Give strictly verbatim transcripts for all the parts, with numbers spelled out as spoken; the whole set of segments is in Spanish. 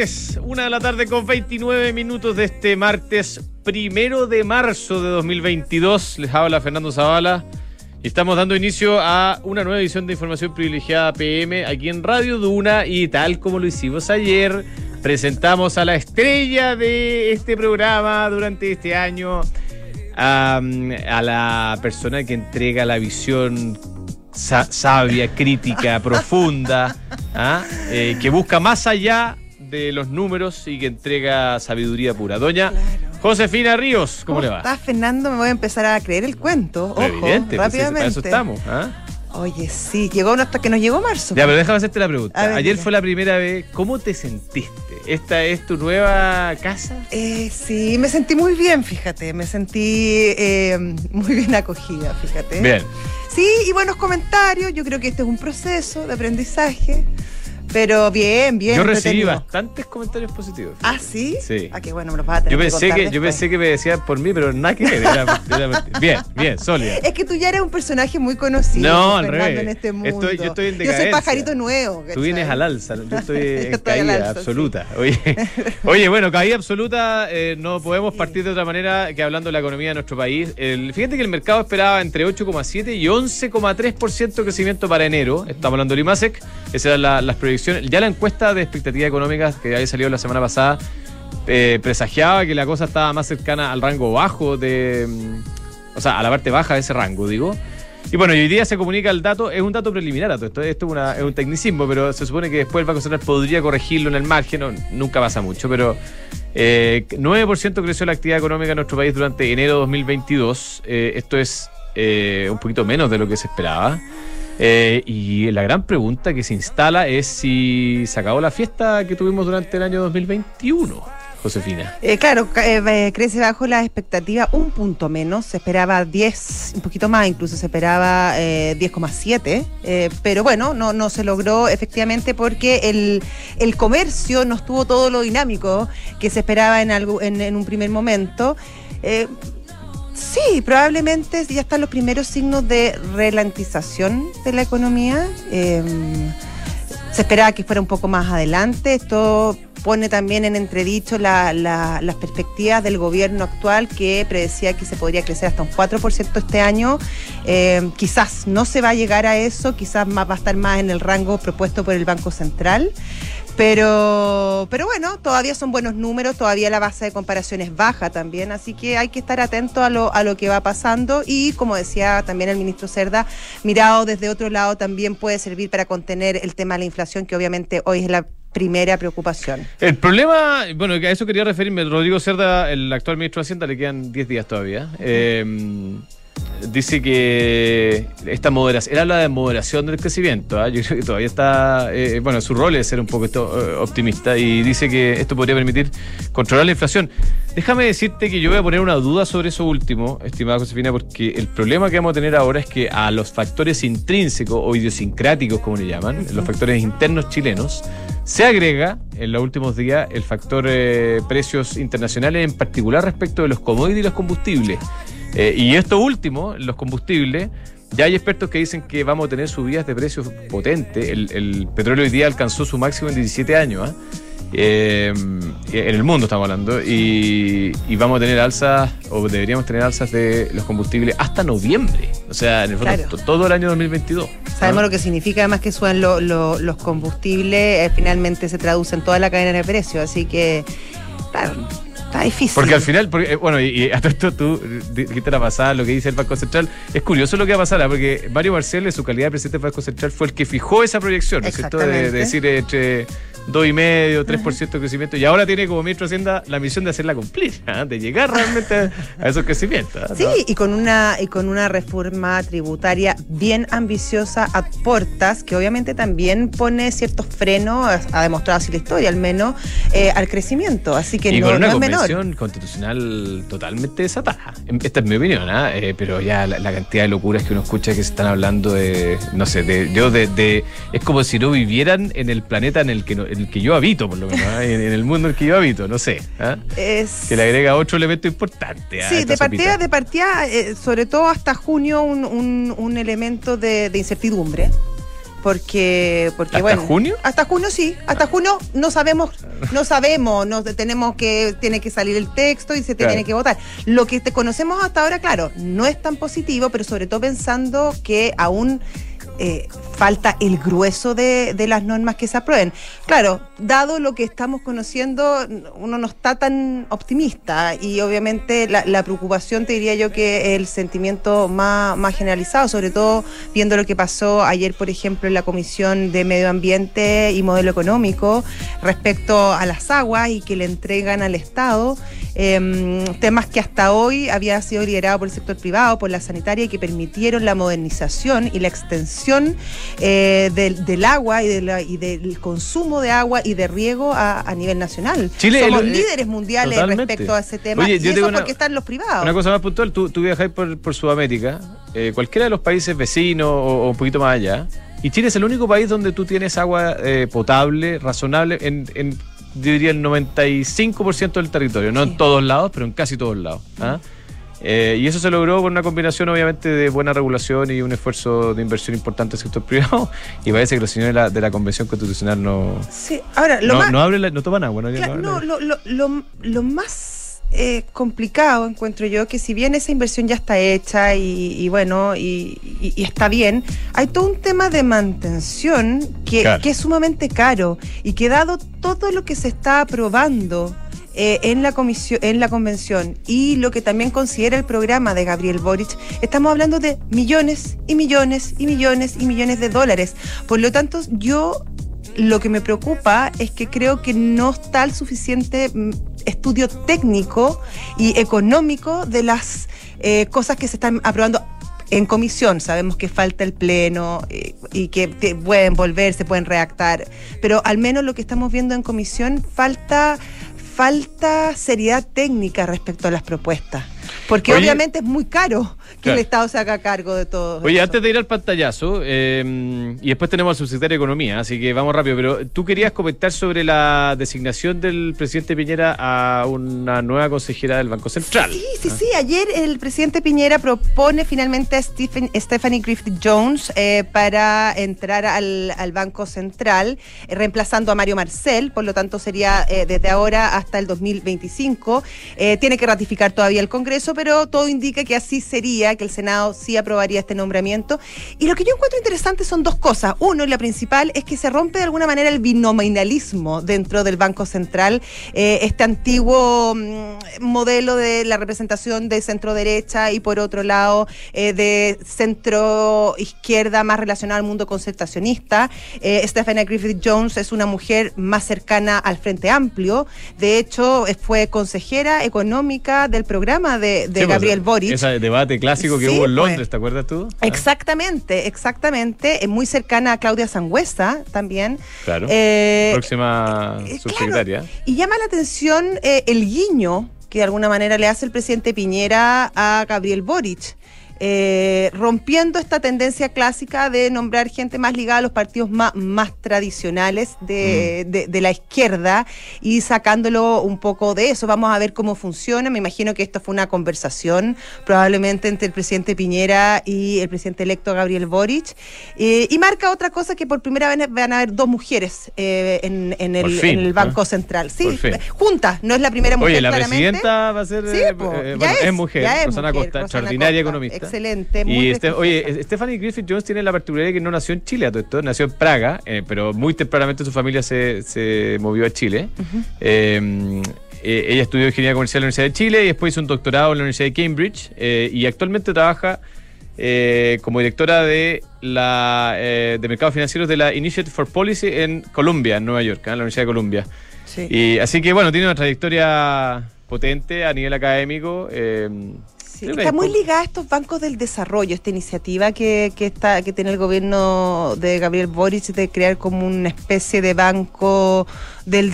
tardes, una de la tarde con veintinueve minutos de este martes primero de marzo de dos mil veintidós. Les habla Fernando Zavala y estamos dando inicio a una nueva edición de Información Privilegiada P M aquí en Radio Duna, y tal como lo hicimos ayer, presentamos a la estrella de este programa durante este año, a, a la persona que entrega la visión Sa- sabia, crítica, profunda, ¿ah? eh, que busca más allá de los números y que entrega sabiduría pura. Doña claro. Josefina Ríos, ¿cómo, ¿Cómo le va? ¿Estás, Fernando? Me voy a empezar a creer el cuento. Ojo, evidente, rápidamente. Pues, para eso estamos. ¿Ah? Oye, sí, llegó hasta que nos llegó marzo. Ya, pero déjame hacerte la pregunta. Ver, Ayer mira. fue la primera vez. ¿Cómo te sentiste? ¿Esta es tu nueva casa? Eh, sí, me sentí muy bien, fíjate. Me sentí eh, muy bien acogida, fíjate. Bien. Sí, y buenos comentarios. Yo creo que este es un proceso de aprendizaje. Pero bien, bien. Yo recibí entretenido. bastantes comentarios positivos. Fíjate. ¿Ah, sí? Sí. Ah, qué bueno, me los vas a tener Yo que pensé contar que, yo después. pensé que me decían por mí, pero nada que ver. Era, era, bien, bien, sólida. Es que tú ya eres un personaje muy conocido. No, al Fernando, revés. en este mundo. Estoy, yo estoy en Yo decadencia. soy pajarito nuevo. Tú ¿cachai? vienes al alza, yo estoy en Yo estoy caída al alza, absoluta. Sí. Oye, oye, bueno, caída absoluta, eh, no podemos Sí. partir de otra manera que hablando de la economía de nuestro país. El, fíjate que el mercado esperaba entre ocho coma siete y once coma tres por ciento de crecimiento para enero. Estamos hablando del IMASEC, esas eran la, las proyecciones. Ya la encuesta de expectativas económicas que había salido la semana pasada eh, presagiaba que la cosa estaba más cercana al rango bajo de... O sea, a la parte baja de ese rango, digo. Y bueno, y hoy día se comunica el dato, es un dato preliminar a todo esto, esto es, una, es un tecnicismo, pero se supone que después el Banco Central podría corregirlo en el margen, no, nunca pasa mucho, pero eh, nueve por ciento creció la actividad económica en nuestro país durante enero de dos mil veintidós, eh, esto es eh, un poquito menos de lo que se esperaba. Eh, y la gran pregunta que se instala es si se acabó la fiesta que tuvimos durante el año dos mil veintiuno, Josefina. Eh, claro, eh, crece bajo la expectativa un punto menos, se esperaba diez, un poquito más incluso, se esperaba eh, diez coma siete, eh, pero bueno, no, no se logró efectivamente porque el, el comercio no estuvo todo lo dinámico que se esperaba en, algo, en, en un primer momento. Eh, Sí, probablemente ya están los primeros signos de ralentización de la economía. Eh, se esperaba que fuera un poco más adelante. Esto pone también en entredicho la, la, las perspectivas del gobierno actual, que predecía que se podría crecer hasta un cuatro por ciento este año. Eh, quizás no se va a llegar a eso, quizás más, va a estar más en el rango propuesto por el Banco Central. Pero, pero bueno, todavía son buenos números, todavía la base de comparación es baja también, así que hay que estar atento a lo, a lo que va pasando y, como decía también el ministro Cerda, mirado desde otro lado también puede servir para contener el tema de la inflación, que obviamente hoy es la primera preocupación. El problema, bueno, que a eso quería referirme, Rodrigo Cerda, el actual ministro de Hacienda, le quedan diez días todavía. Eh, dice que esta moderación, él habla de moderación del crecimiento, ¿eh? Yo creo que todavía está, eh, bueno, su rol es ser un poco esto, eh, optimista, y dice que esto podría permitir controlar la inflación. Déjame decirte que yo voy a poner una duda sobre eso último, estimada Josefina, porque el problema que vamos a tener ahora es que a los factores intrínsecos o idiosincráticos, como le llaman, uh-huh. los factores internos chilenos, se agrega en los últimos días el factor eh, precios internacionales, en particular respecto de los commodities y los combustibles. Eh, y esto último, los combustibles, ya hay expertos que dicen que vamos a tener subidas de precios potentes. El, el petróleo hoy día alcanzó su máximo en diecisiete años, ¿eh? Eh, en el mundo estamos hablando, y, y vamos a tener alzas, o deberíamos tener alzas de los combustibles hasta noviembre, o sea, en el fondo, claro. todo el año dos mil veintidós. Sabemos, ¿no?, ¿no? lo que significa además que suban lo, lo, los combustibles, eh, finalmente se traduce en toda la cadena de precios, así que, claro, está difícil. Porque al final, porque, bueno, y, y a todo esto tú dijiste la pasada, lo que dice el Banco Central, es curioso lo que va a pasar, ¿eh? Porque Mario Marcel, en su calidad de presidente del Banco Central, fue el que fijó esa proyección, ¿no es cierto? De, de decir entre dos y medio, tres por ciento de crecimiento, y ahora tiene como ministro de Hacienda la misión de hacerla cumplir, ¿eh? De llegar realmente a esos crecimientos, ¿no? Sí, y con una y con una reforma tributaria bien ambiciosa a puertas, que obviamente también pone ciertos frenos, ha demostrado así la historia al menos, eh, al crecimiento, así que y no, con una no es menor. convención constitucional totalmente desatada. Esta es mi opinión, ¿eh? Eh, pero ya la, la cantidad de locuras que uno escucha que se están hablando de, no sé, de yo de, de es como si no vivieran en el planeta en el que no, en el que yo habito, por lo menos, ¿eh? en, en el mundo en el que yo habito, no sé, ¿eh? Es... que le agrega otro elemento importante. ¿eh? Sí, de partida, de partida, eh, sobre todo hasta junio, un, un, un elemento de, de incertidumbre. porque, porque ¿Hasta bueno, junio? Hasta junio sí, hasta junio no sabemos, no sabemos, no tenemos que, tiene que salir el texto y se Claro. tiene que votar. Lo que te conocemos hasta ahora, claro, no es tan positivo, pero sobre todo pensando que aún eh, falta el grueso de, de las normas que se aprueben. Claro, dado lo que estamos conociendo, uno no está tan optimista y obviamente la, la preocupación, te diría yo, que el sentimiento más, más generalizado, sobre todo viendo lo que pasó ayer, por ejemplo, en la Comisión de Medio Ambiente y Modelo Económico respecto a las aguas y que le entregan al Estado eh, temas que hasta hoy había sido liderado por el sector privado, por la sanitaria, y que permitieron la modernización y la extensión Eh, del, del agua y, de la, y del consumo de agua y de riego a, a nivel nacional. Chile, Somos el- líderes mundiales totalmente. respecto a ese tema. Oye, y yo eso tengo una- porque están los privados. Una cosa más puntual, tú, tú viajáis por, por Sudamérica, eh, cualquiera de los países vecinos o, o un poquito más allá, y Chile es el único país donde tú tienes agua eh, potable, razonable, en, en, yo diría el noventa y cinco por ciento del territorio, no Sí. en todos lados, pero en casi todos lados. ¿Ah? Eh, y eso se logró con una combinación, obviamente, de buena regulación y un esfuerzo de inversión importante del sector privado. Y parece que los señores de la, de la Convención Constitucional no, Sí, ahora, lo no, más... no, abren la- no toman agua. No, Claro, no- no, lo, lo, lo, lo más eh, complicado, encuentro yo, que si bien esa inversión ya está hecha y, y bueno, y, y- y está bien, hay todo un tema de mantención que, Claro. que es sumamente caro y que dado todo lo que se está aprobando eh, en la comisión, en la convención y lo que también considera el programa de Gabriel Boric, estamos hablando de millones y millones y millones y millones de dólares. Por lo tanto, yo lo que me preocupa es que creo que no está el suficiente mm, estudio técnico y económico de las eh, cosas que se están aprobando en comisión. Sabemos que falta el pleno eh, y que te pueden volver, se pueden redactar, pero al menos lo que estamos viendo en comisión falta, falta seriedad técnica respecto a las propuestas. Porque Oye, obviamente es muy caro que claro. el Estado se haga cargo de todo Oye, eso. antes de ir al pantallazo, eh, y después tenemos al subsecretario de Economía, así que vamos rápido, pero tú querías comentar sobre la designación del presidente Piñera a una nueva consejera del Banco Central. Sí, sí, sí. Ayer el presidente Piñera propone finalmente a Stephen, Stephanie Griffith Jones eh, para entrar al, al Banco Central, eh, reemplazando a Mario Marcel. Por lo tanto, sería eh, desde ahora hasta el dos mil veinticinco. Eh, tiene que ratificar todavía el Congreso, pero todo indica que así sería, que el Senado sí aprobaría este nombramiento. Y lo que yo encuentro interesante son dos cosas. Uno, y la principal, es que se rompe de alguna manera el binominalismo dentro del Banco Central, eh, este antiguo mm, modelo de la representación de centro-derecha y por otro lado eh, de centro-izquierda más relacionado al mundo concertacionista. Eh, Stephanie Griffith Jones es una mujer más cercana al Frente Amplio. De hecho, eh, fue consejera económica del programa de, de Sí, Gabriel pues, Boric. Ese debate clásico que Sí, hubo en Londres, pues. ¿te acuerdas tú? ¿Ah? Exactamente, exactamente. Es muy cercana a Claudia Sangüesa también. Claro. Eh, Próxima eh, subsecretaria. claro. Y llama la atención eh, el guiño que de alguna manera le hace el presidente Piñera a Gabriel Boric. Eh, rompiendo esta tendencia clásica de nombrar gente más ligada a los partidos más, más tradicionales de, mm. de, de la izquierda y sacándolo un poco de eso. Vamos a ver cómo funciona. Me imagino que esto fue una conversación probablemente entre el presidente Piñera y el presidente electo Gabriel Boric, eh, y marca otra cosa, que por primera vez van a haber dos mujeres eh, en, en, el, fin, en el Banco ¿eh? Central. Sí, juntas, no es la primera mujer. Oye, la claramente. presidenta va a ser Sí, eh, po, eh, ya bueno, es, es mujer, ya es Rosana mujer, Costa, Rosana extraordinaria Costa. economista. Excelente, muy Y este, oye, prestigiosa. Stephanie Griffith Jones tiene la particularidad de que no nació en Chile a todo esto, nació en Praga, eh, pero muy tempranamente su familia se, se movió a Chile. Uh-huh. eh, eh, ella estudió Ingeniería Comercial en la Universidad de Chile y después hizo un doctorado en la Universidad de Cambridge, eh, y actualmente trabaja eh, como directora de la eh, de mercados financieros de la Initiative for Policy en Columbia, en Nueva York, ¿eh? En la Universidad de Columbia. Sí. Y, así que bueno, tiene una trayectoria potente a nivel académico. Eh, Sí, está muy ligada a estos bancos del desarrollo, esta iniciativa que, que está que tiene el gobierno de Gabriel Boric de crear como una especie de banco del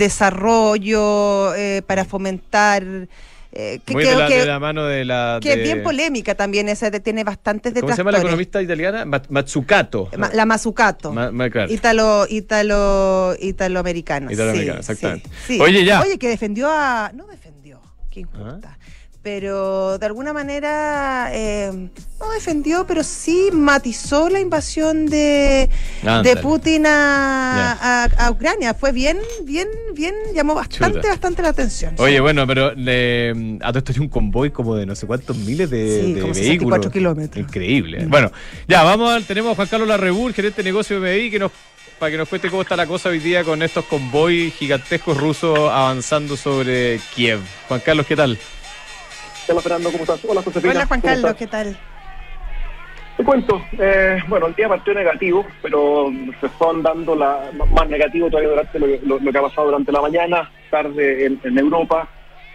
desarrollo eh, para fomentar. Eh, que muy creo de la, que, de la mano de la... que de, es bien polémica también, esa de, tiene bastantes detractores. ¿Cómo se llama la economista italiana? Mazzucato. Ma, la Mazzucato. Ma, ma, claro. Italo, italo, italoamericana. Italoamericana, sí, exactamente. Sí, sí. Oye, ya. Oye, que defendió a... No defendió, qué injusta. ¿Ah? pero de alguna manera eh, no defendió, pero sí matizó la invasión de, de Putin a, a, a Ucrania. Fue bien, bien, bien, llamó bastante, Chuta. bastante la atención. Oye, ¿sí? Bueno, pero le, a todo esto hay un convoy como de no sé cuántos miles de, sí, de como vehículos. sesenta y cuatro kilómetros. Increíble. Mm. Bueno, ya, vamos, a, tenemos a Juan Carlos Larrebur, gerente de negocio de M B I, que nos para que nos cuente cómo está la cosa hoy día con estos convoys gigantescos rusos avanzando sobre Kiev. Juan Carlos, ¿qué tal? Hola Fernando, ¿cómo estás? Hola Josefina. Hola Juan Carlos, ¿qué tal? Te cuento, eh, bueno, el día partió negativo, pero se están dando la, más negativo todavía durante lo, lo, lo que ha pasado durante la mañana, tarde en, en Europa.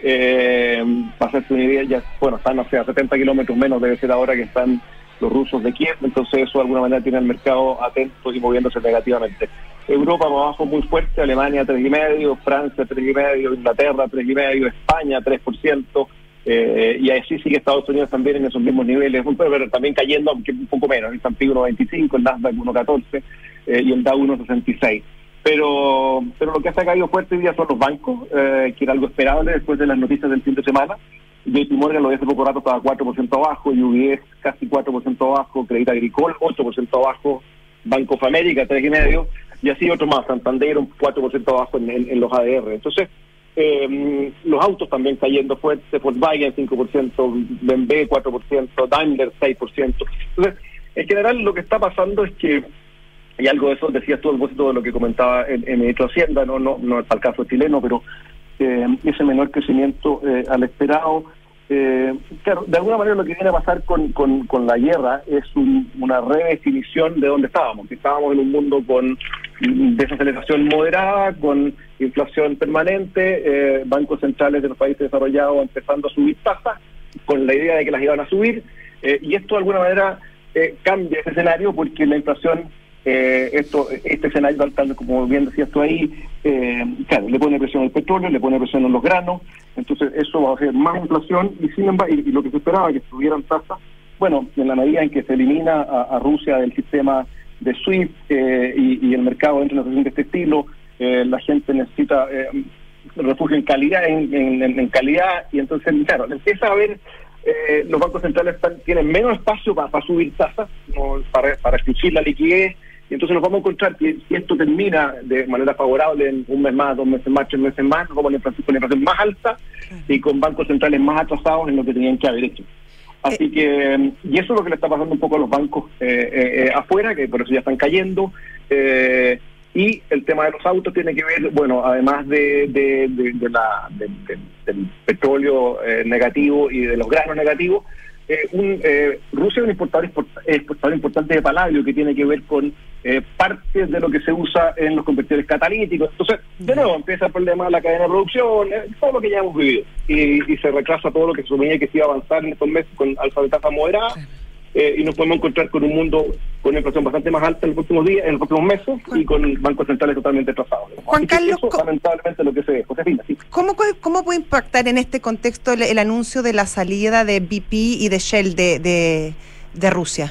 Eh, para hacerte una idea, ya, bueno, están o sea, a setenta kilómetros menos debe ser ahora que están los rusos de Kiev, entonces eso de alguna manera tiene el mercado atento y moviéndose negativamente. Europa para abajo muy fuerte, Alemania tres y medio, Francia tres y medio, Inglaterra tres y medio, España tres por ciento, eh, y así sigue Estados Unidos también en esos mismos niveles, pero también cayendo aunque un poco menos, el S and P uno veinticinco, el Nasdaq uno catorce eh, y el Dow uno sesenta y seis. Pero pero lo que ha caído fuerte hoy día son los bancos, eh, que era algo esperable después de las noticias del fin de semana. J P Morgan lo de hace poco rato estaba cuatro por ciento abajo, U B S casi cuatro por ciento abajo, Crédit Agricole ocho por ciento abajo, Banco of America tres y medio, y así otro más, Santander un cuatro por ciento abajo en, en, en los A D R. Entonces, eh, los autos también cayendo fuerte, Volkswagen cinco por ciento, B M W cuatro por ciento, Daimler seis por ciento. Entonces, en general lo que está pasando es que, y algo de eso decías tú al propósito de lo que comentaba en, en Ministro de Hacienda, no, no, no es para el caso chileno, pero eh, ese menor crecimiento eh, al esperado. Eh, claro, de alguna manera lo que viene a pasar con, con, con la guerra es un, una redefinición de dónde estábamos, que estábamos en un mundo con desaceleración moderada, con inflación permanente, eh, bancos centrales de los países desarrollados empezando a subir tasas, con la idea de que las iban a subir, eh, y esto de alguna manera eh, cambia ese escenario porque la inflación, eh, esto este escenario, tal como bien decías tú ahí, eh, claro, le pone presión al petróleo, le pone presión a los granos, entonces eso va a hacer más inflación y sin embargo, y, y lo que se esperaba que subieran tasas, bueno, en la medida en que se elimina a, a Rusia del sistema de SWIFT eh, y, y el mercado entra en una situación de este estilo, eh, la gente necesita eh, refugio en calidad, en, en, en calidad, y entonces, claro, empieza a haber, eh, los bancos centrales están, tienen menos espacio para, para subir tasas, ¿no? para, para exigir la liquidez, y entonces nos vamos a encontrar que si esto termina de manera favorable en un mes más, dos meses más, tres meses más, nos vamos a encontrar con la inflación más alta y con bancos centrales más atrasados en lo que tenían que haber hecho. Así que, y eso es lo que le está pasando un poco a los bancos eh, eh, afuera, que por eso ya están cayendo, eh, y el tema de los autos tiene que ver, bueno, además de, de, de, de la, de, de, del petróleo eh, negativo y de los granos negativos, eh, un, eh, Rusia es un importador, exportador importante de paladio que tiene que ver con eh, partes de lo que se usa en los convertidores catalíticos. Entonces, de nuevo, empieza el problema de la cadena de producción, eh, todo lo que ya hemos vivido, y, y se retrasa todo lo que se suponía que se iba a avanzar en estos meses con alza de tasa moderada, eh, y nos podemos encontrar con un mundo con una inflación bastante más alta en los próximos días, en los próximos meses, y con bancos centrales totalmente atrasados. Juan Carlos, eso, lamentablemente, lo que se ve. Josefina, sí. ¿Cómo, ¿Cómo puede impactar en este contexto el, el anuncio de la salida de B P y de Shell de, de, de Rusia?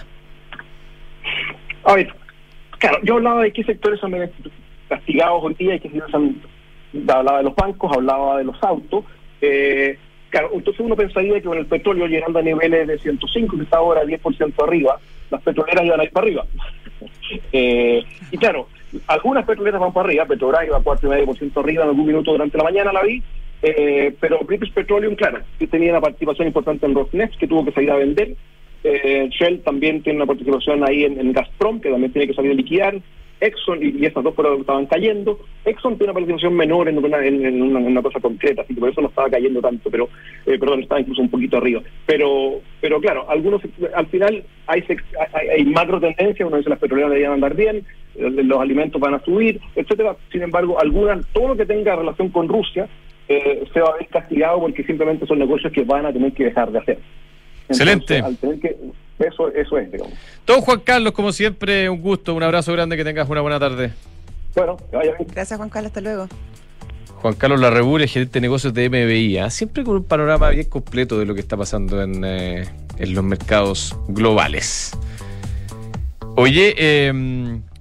A ver, claro, yo hablaba de qué sectores son castigados hoy día y qué sectores son, hablaba de los bancos, hablaba de los autos. Eh, claro, entonces uno pensaría que con el petróleo llegando a niveles de ciento cinco, que está ahora diez por ciento arriba, las petroleras iban a ir para arriba. eh, y claro, algunas petroleras van para arriba, Petrobras iba a cuatro coma cinco por ciento arriba en algún minuto durante la mañana, la vi, eh, pero British Petroleum, claro, que tenía una participación importante en Rosneft, que tuvo que salir a vender. Eh, Shell también tiene una participación ahí en, en Gazprom, que también tiene que salir a liquidar. Exxon, y, y esas dos fueron, estaban cayendo. Exxon tiene una participación menor en una, en, en una, en una cosa concreta, así que por eso no estaba cayendo tanto, pero eh, perdón, estaba incluso un poquito arriba. Pero pero claro, algunos al final hay, hay, hay macro tendencias, uno dice las petroleras deberían andar bien, los alimentos van a subir, etcétera. Sin embargo, algunas, todo lo que tenga relación con Rusia eh, se va a ver castigado porque simplemente son negocios que van a tener que dejar de hacer. Entonces, excelente. Al tener que, eso, eso es, digamos. Don Juan Carlos, como siempre, un gusto, un abrazo grande, que tengas una buena tarde. Bueno, que vaya bien. Gracias, Juan Carlos, hasta luego. Juan Carlos Larrebur, gerente de negocios de M B I, ¿eh? Siempre con un panorama bien completo de lo que está pasando en, eh, en los mercados globales. Oye, eh,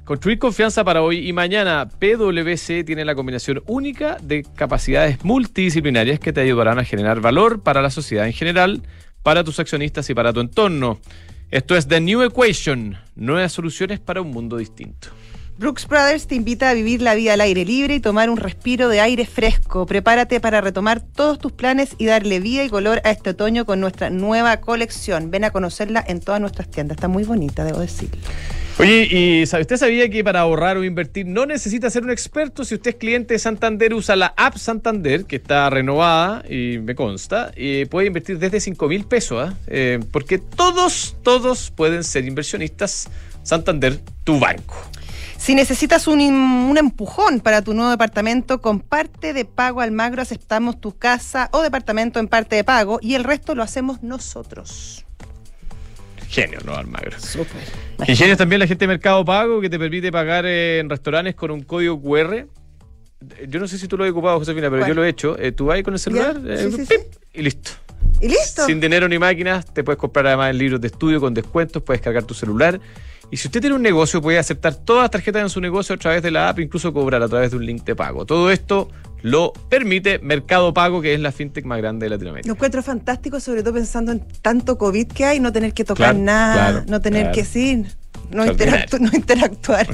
construir confianza para hoy y mañana. P W C tiene la combinación única de capacidades multidisciplinarias que te ayudarán a generar valor para la sociedad en general, para tus accionistas y para tu entorno. Esto es The New Equation, nuevas soluciones para un mundo distinto. Brooks Brothers te invita a vivir la vida al aire libre y tomar un respiro de aire fresco. Prepárate para retomar todos tus planes y darle vida y color a este otoño con nuestra nueva colección. Ven a conocerla en todas nuestras tiendas. Está muy bonita, debo decirlo. Oye, ¿y sabe, usted sabía que para ahorrar o invertir no necesita ser un experto? Si usted es cliente de Santander, usa la app Santander, que está renovada y me consta, y puede invertir desde cinco mil pesos, ¿eh? Eh, porque todos, todos pueden ser inversionistas. Santander, tu banco. Si necesitas un, un empujón para tu nuevo departamento, con parte de pago Almagro aceptamos tu casa o departamento en parte de pago y el resto lo hacemos nosotros. Genio, ¿no, Almagro? Súper. Y genio también la gente de Mercado Pago, que te permite pagar eh, en restaurantes con un código cu erre. Yo no sé si tú lo has ocupado, Josefina, pero ¿cuál? Yo lo he hecho. Eh, tú vas con el celular eh, sí, sí, pip, sí. y listo. ¿Y listo? Sin dinero ni máquinas, te puedes comprar además en libros de estudio con descuentos, puedes cargar tu celular. Y si usted tiene un negocio, puede aceptar todas las tarjetas en su negocio a través de la app, incluso cobrar a través de un link de pago. Todo esto lo permite Mercado Pago, que es la fintech más grande de Latinoamérica. Lo encuentro fantástico, sobre todo pensando en tanto COVID que hay, no tener que tocar Claro, nada, claro, no tener claro. que sí, no, Extraordinario. interactu- no interactuar.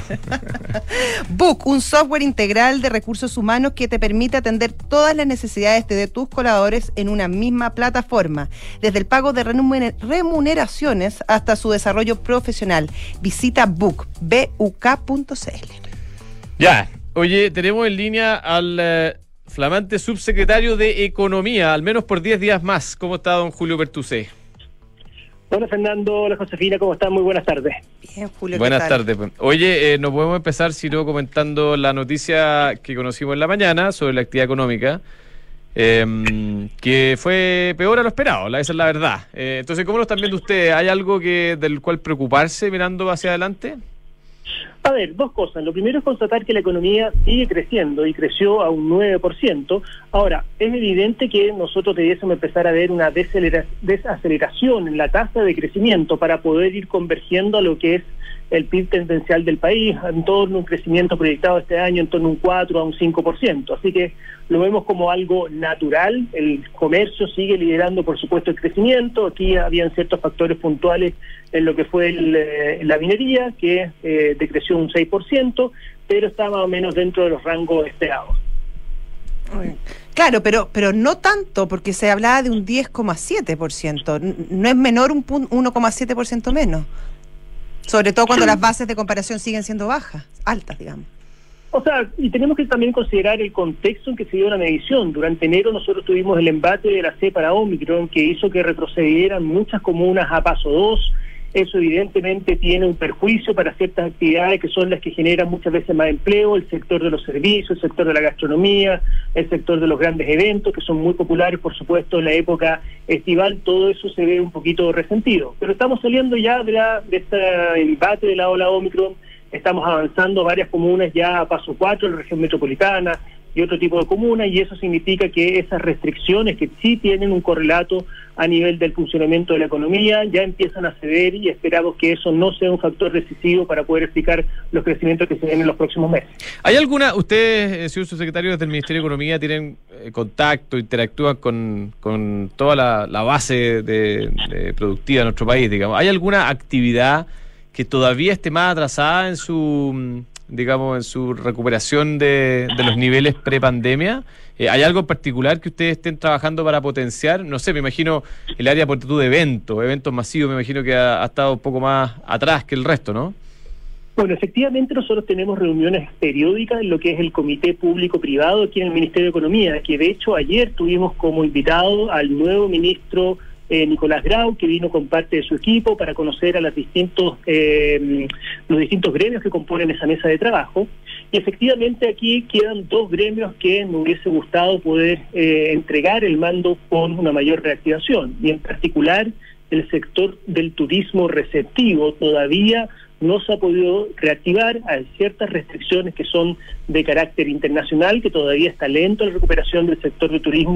Book, un software integral de recursos humanos que te permite atender todas las necesidades de tus colaboradores en una misma plataforma, desde el pago de remuner- remuneraciones hasta su desarrollo profesional. Visita Book, buk punto c l. Ya, oye, tenemos en línea al eh, flamante subsecretario de Economía, al menos por diez días más. ¿Cómo está don Julio Pertusé? Hola Fernando, hola Josefina, ¿cómo están? Muy buenas tardes. Bien, Julio, ¿qué Buenas tal? tardes. pues. Oye, eh, no podemos empezar sino comentando la noticia que conocimos en la mañana sobre la actividad económica, eh, que fue peor a lo esperado, la- esa es la verdad. Eh, entonces, ¿cómo lo están viendo ustedes? ¿Hay algo que del cual preocuparse mirando hacia adelante? A ver, dos cosas. Lo primero es constatar que la economía sigue creciendo y creció a un nueve por ciento. Ahora, es evidente que nosotros debiésemos empezar a ver una desacelera- desaceleración en la tasa de crecimiento para poder ir convergiendo a lo que es el P I B tendencial del país, en torno a un crecimiento proyectado este año en torno a un cuatro a un cinco por ciento. Así que lo vemos como algo natural. El comercio sigue liderando, por supuesto, el crecimiento. Aquí habían ciertos factores puntuales en lo que fue el, eh, la minería, que eh, decreció un seis por ciento, pero está más o menos dentro de los rangos esperados. Claro, pero pero no tanto, porque se hablaba de un diez coma siete por ciento. N- No es menor un pun- uno coma siete por ciento menos. Sobre todo cuando las bases de comparación siguen siendo bajas, altas, digamos. O sea, y tenemos que también considerar el contexto en que se dio la medición. Durante enero nosotros tuvimos el embate de la cepa Omicron, que hizo que retrocedieran muchas comunas a paso dos. Eso evidentemente tiene un perjuicio para ciertas actividades que son las que generan muchas veces más empleo, el sector de los servicios, el sector de la gastronomía, el sector de los grandes eventos, que son muy populares, por supuesto, en la época estival. Todo eso se ve un poquito resentido. Pero estamos saliendo ya de, la, de este embate de la ola Omicron, estamos avanzando varias comunas ya a paso cuatro, la región metropolitana y otro tipo de comunas, y eso significa que esas restricciones que sí tienen un correlato a nivel del funcionamiento de la economía ya empiezan a ceder, y esperamos que eso no sea un factor decisivo para poder explicar los crecimientos que se ven en los próximos meses. ¿Hay alguna, ustedes, eh, señor subsecretario del Ministerio de Economía, tienen eh, contacto, interactúan con, con toda la, la base de, de productiva de nuestro país, digamos? ¿Hay alguna actividad que todavía esté más atrasada en su, digamos, en su recuperación de, de los niveles pre-pandemia? Eh, ¿Hay algo en particular que ustedes estén trabajando para potenciar? No sé, me imagino el área por de eventos, eventos masivos, me imagino que ha, ha estado un poco más atrás que el resto, ¿no? Bueno, efectivamente nosotros tenemos reuniones periódicas en lo que es el Comité Público-Privado aquí en el Ministerio de Economía, que de hecho ayer tuvimos como invitado al nuevo ministro Eh, Nicolás Grau, que vino con parte de su equipo para conocer a los distintos, eh, los distintos gremios que componen esa mesa de trabajo. Y efectivamente aquí quedan dos gremios que me hubiese gustado poder eh, entregar el mando con una mayor reactivación, y en particular el sector del turismo receptivo todavía no se ha podido reactivar. Hay ciertas restricciones que son de carácter internacional, que todavía está lento la recuperación del sector de turismo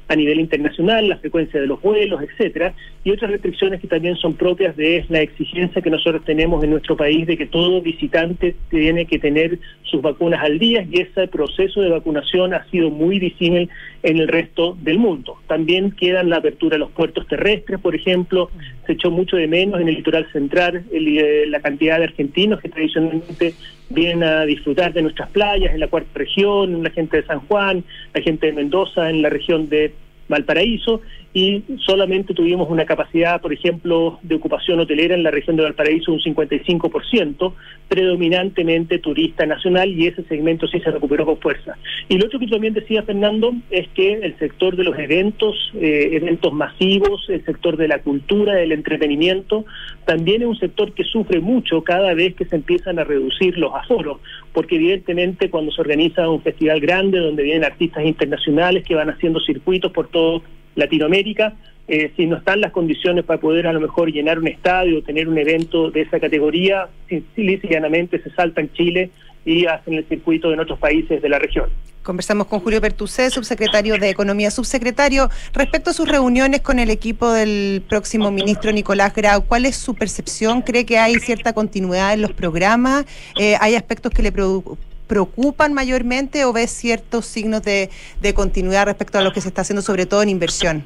a nivel internacional, la frecuencia de los vuelos, etcétera, y otras restricciones que también son propias de la exigencia que nosotros tenemos en nuestro país de que todo visitante tiene que tener sus vacunas al día, y ese proceso de vacunación ha sido muy disímil en el resto del mundo. También quedan la apertura de los puertos terrestres, por ejemplo, se echó mucho de menos en el litoral central el, la cantidad de argentinos que tradicionalmente vienen a disfrutar de nuestras playas, en la cuarta región, la gente de San Juan, la gente de Mendoza, en la región de Valparaíso, y solamente tuvimos una capacidad, por ejemplo, de ocupación hotelera en la región de Valparaíso un cincuenta y cinco por ciento, predominantemente turista nacional, y ese segmento sí se recuperó con fuerza. Y lo otro que también decía Fernando es que el sector de los eventos, eh, eventos masivos, el sector de la cultura, del entretenimiento, también es un sector que sufre mucho cada vez que se empiezan a reducir los aforos, porque evidentemente cuando se organiza un festival grande donde vienen artistas internacionales que van haciendo circuitos por todo Latinoamérica, eh, si no están las condiciones para poder a lo mejor llenar un estadio o tener un evento de esa categoría, llanamente se saltan Chile y hacen el circuito en otros países de la región. Conversamos con Julio Pertusé, subsecretario de Economía. Subsecretario, respecto a sus reuniones con el equipo del próximo ministro Nicolás Grau, ¿cuál es su percepción? ¿Cree que hay cierta continuidad en los programas? Eh, ¿Hay aspectos que le preocupan? ¿Preocupan mayormente o ves ciertos signos de, de continuidad respecto a lo que se está haciendo, sobre todo en inversión?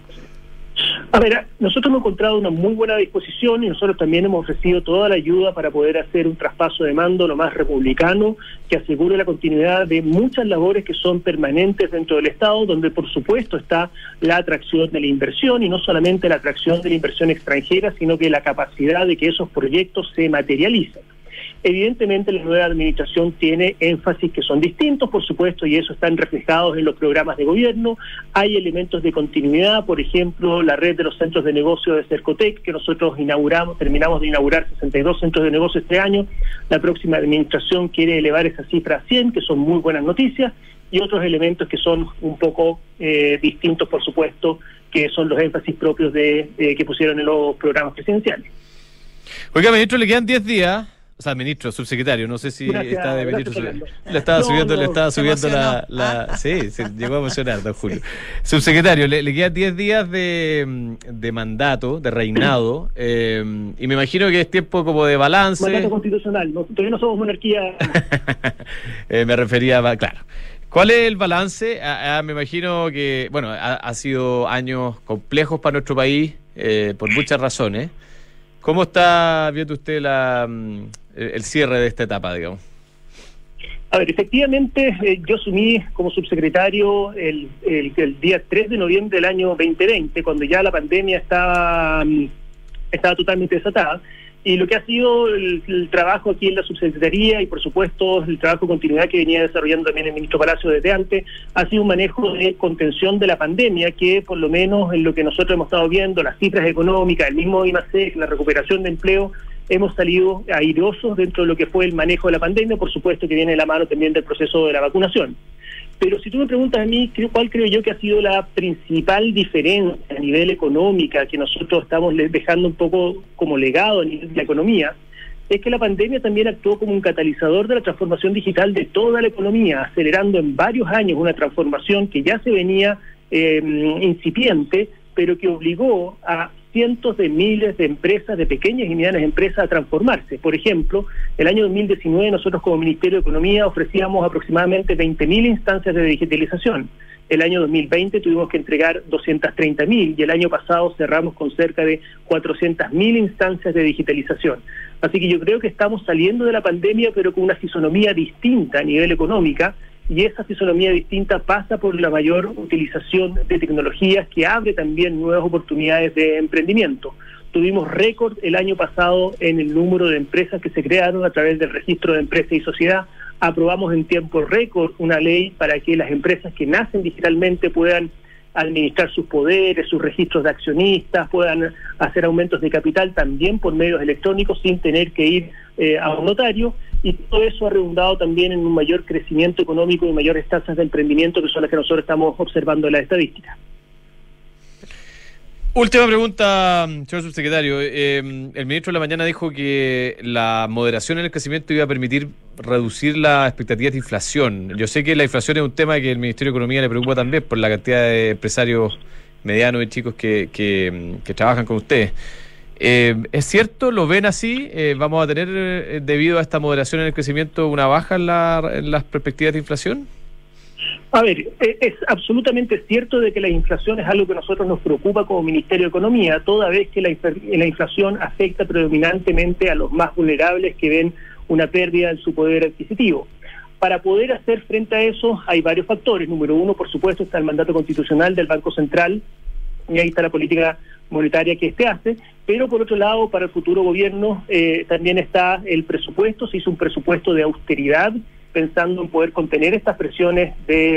A ver, nosotros hemos encontrado una muy buena disposición y nosotros también hemos ofrecido toda la ayuda para poder hacer un traspaso de mando lo más republicano, que asegure la continuidad de muchas labores que son permanentes dentro del Estado, donde por supuesto está la atracción de la inversión, y no solamente la atracción de la inversión extranjera, sino que la capacidad de que esos proyectos se materialicen. Evidentemente la nueva administración tiene énfasis que son distintos, por supuesto, y eso están reflejados en los programas de gobierno. Hay elementos de continuidad, por ejemplo, la red de los centros de negocio de Cercotec, que nosotros inauguramos, terminamos de inaugurar sesenta y dos centros de negocio este año. La próxima administración quiere elevar esa cifra a cien, que son muy buenas noticias, y otros elementos que son un poco eh, distintos, por supuesto, que son los énfasis propios de eh, que pusieron en los programas presidenciales. Oiga, ministro, le quedan diez días. O sea, ministro, subsecretario, no sé si gracias, está de ministro. Le estaba no, subiendo, no, le estaba subiendo la, la... Sí, se llegó a emocionar, don Julio. Subsecretario, le, le quedan diez días de, de mandato, de reinado, eh, y me imagino que es tiempo como de balance. Mandato constitucional, no, todavía no somos monarquía. eh, me refería a, claro. ¿Cuál es el balance? Ah, ah, me imagino que, bueno, ha, ha sido años complejos para nuestro país, eh, por muchas razones. ¿Cómo está viendo usted la... el cierre de esta etapa, digamos? A ver, efectivamente, eh, yo asumí como subsecretario el, el, el día tres de noviembre del año veinte veinte, cuando ya la pandemia estaba, estaba totalmente desatada, y lo que ha sido el, el trabajo aquí en la subsecretaría y por supuesto el trabajo de continuidad que venía desarrollando también el ministro Palacio desde antes, ha sido un manejo de contención de la pandemia que por lo menos en lo que nosotros hemos estado viendo, las cifras económicas, el mismo IMASEC, la recuperación de empleo, hemos salido airosos dentro de lo que fue el manejo de la pandemia, por supuesto que viene de la mano también del proceso de la vacunación. Pero si tú me preguntas a mí, ¿cuál creo yo que ha sido la principal diferencia a nivel económica que nosotros estamos dejando un poco como legado a nivel de la economía? Es que la pandemia también actuó como un catalizador de la transformación digital de toda la economía, acelerando en varios años una transformación que ya se venía eh, incipiente, pero que obligó a cientos de miles de empresas, de pequeñas y medianas empresas, a transformarse. Por ejemplo, el año dos mil diecinueve nosotros como Ministerio de Economía ofrecíamos aproximadamente veinte mil instancias de digitalización. El año dos mil veinte tuvimos que entregar doscientas treinta mil y el año pasado cerramos con cerca de cuatrocientas mil instancias de digitalización. Así que yo creo que estamos saliendo de la pandemia, pero con una fisonomía distinta a nivel económica, y esa fisonomía distinta pasa por la mayor utilización de tecnologías que abre también nuevas oportunidades de emprendimiento. Tuvimos récord el año pasado en el número de empresas que se crearon a través del registro de empresa y sociedad. Aprobamos en tiempo récord una ley para que las empresas que nacen digitalmente puedan administrar sus poderes, sus registros de accionistas, puedan hacer aumentos de capital también por medios electrónicos sin tener que ir eh, a un notario, y todo eso ha redundado también en un mayor crecimiento económico y mayores tasas de emprendimiento, que son las que nosotros estamos observando en las estadísticas. Última pregunta, señor subsecretario. Eh, el ministro de la mañana dijo que la moderación en el crecimiento iba a permitir reducir las expectativas de inflación. Yo sé que la inflación es un tema que el Ministerio de Economía le preocupa también por la cantidad de empresarios medianos y chicos que, que, que trabajan con ustedes. Eh, ¿Es cierto? ¿Lo ven así? Eh, ¿Vamos a tener, eh, debido a esta moderación en el crecimiento, una baja en, la, en las perspectivas de inflación? A ver, es absolutamente cierto de que la inflación es algo que a nosotros nos preocupa como Ministerio de Economía, toda vez que la, la inflación afecta predominantemente a los más vulnerables que ven una pérdida en su poder adquisitivo. Para poder hacer frente a eso hay varios factores. Número uno, por supuesto, está el mandato constitucional del Banco Central, y ahí está la política monetaria que éste hace, pero por otro lado, para el futuro gobierno eh, también está el presupuesto. Se hizo un presupuesto de austeridad, pensando en poder contener estas presiones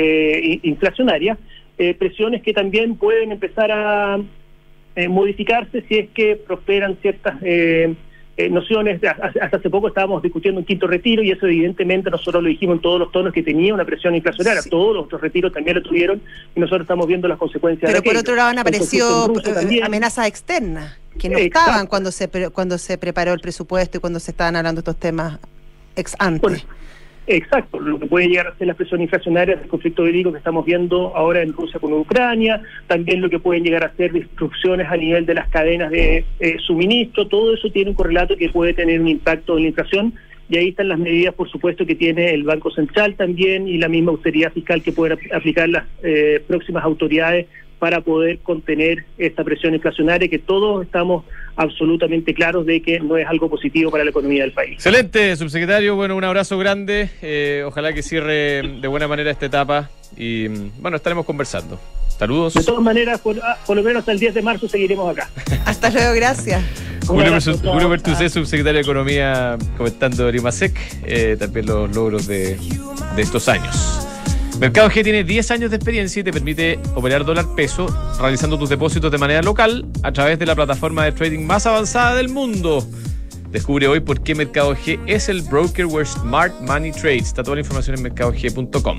de inflacionarias, eh, presiones que también pueden empezar a eh, modificarse si es que prosperan ciertas eh, eh, nociones. De, hasta hace poco estábamos discutiendo un quinto retiro, y eso evidentemente nosotros lo dijimos en todos los tonos, que tenía una presión inflacionaria. Sí. Todos los otros retiros también lo tuvieron, y nosotros estamos viendo las consecuencias. Pero de por otro lado han aparecido también amenazas externas que no Exacto. estaban cuando se cuando se preparó el presupuesto y cuando se estaban hablando de estos temas ex ante. Bueno, exacto, lo que puede llegar a ser la presión inflacionaria del conflicto bélico que estamos viendo ahora en Rusia con Ucrania, también lo que pueden llegar a ser disrupciones a nivel de las cadenas de eh, suministro. Todo eso tiene un correlato que puede tener un impacto en la inflación, y ahí están las medidas, por supuesto, que tiene el Banco Central también, y la misma austeridad fiscal que pueden aplicar las eh, próximas autoridades para poder contener esta presión inflacionaria, que todos estamos absolutamente claros de que no es algo positivo para la economía del país. Excelente, subsecretario. Bueno, un abrazo grande. Eh, ojalá que cierre de buena manera esta etapa y, bueno, estaremos conversando. Saludos. De todas maneras, por, por lo menos hasta el diez de marzo seguiremos acá. Hasta luego, gracias. Julio, Julio Bertucé, subsecretario de Economía, comentando el IMASEC, eh, también los logros de, de estos años. Mercado G tiene diez años de experiencia y te permite operar dólar peso realizando tus depósitos de manera local a través de la plataforma de trading más avanzada del mundo. Descubre hoy por qué Mercado G es el broker where smart money trades. Está toda la información en mercado g punto com.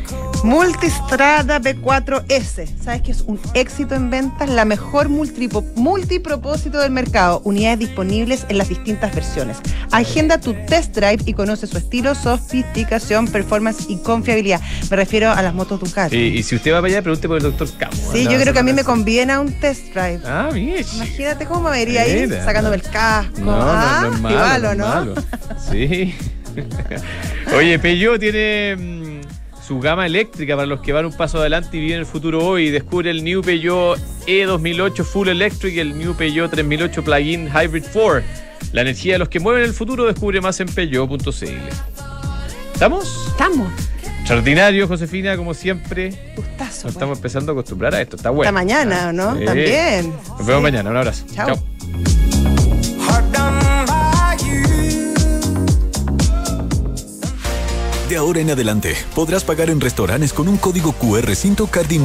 Multistrada B cuatro S, ¿sabes que es un éxito en ventas? La mejor multipo, multipropósito del mercado, unidades disponibles en las distintas versiones. Agenda tu test drive y conoce su estilo, sofisticación, performance y confiabilidad. Me refiero a las motos Ducati. Y, y si usted va para allá, pregunte por el doctor Camo. Sí, yo creo que a mí me conviene a un test drive. Ah, bien. Imagínate cómo me iría ahí, Mira, sacándome no. el casco. No, ah, no, no es malo, igual, no es ¿no? malo. Sí. Oye, Peugeot tiene mmm, su gama eléctrica para los que van un paso adelante y viven el futuro hoy. Descubre el New Peugeot E dos mil ocho Full Electric y el New Peugeot tres mil ocho Plug-in Hybrid cuatro. La energía de los que mueven el futuro. Descubre más en peugeot punto c l. ¿Estamos? Estamos. Extraordinario, Josefina, como siempre. Gustazo. Nos pues. estamos empezando a acostumbrar a esto. Está bueno. Hasta mañana, ¿no? Sí. También. Nos vemos Sí. mañana. Un abrazo. Chao. Chao. De ahora en adelante, podrás pagar en restaurantes con un código Q R sin tocar dinero.